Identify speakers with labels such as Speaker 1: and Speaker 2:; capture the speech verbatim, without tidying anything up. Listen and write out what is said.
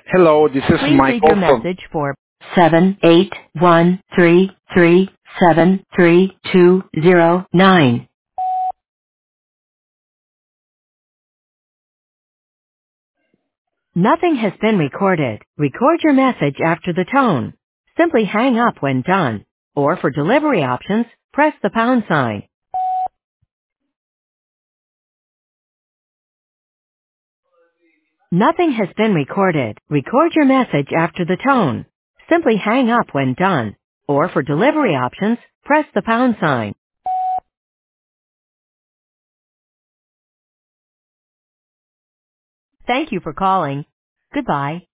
Speaker 1: Hello, this is
Speaker 2: Please leave your
Speaker 1: Michael from.
Speaker 2: message for seven eight one three three seven three two zero nine. Nothing has been recorded. Record your message after the tone. Simply hang up when done. Or for delivery options, press the pound sign. Nothing has been recorded. Record your message after the tone. Simply hang up when done. Or for delivery options, press the pound sign. Thank you for calling. Goodbye.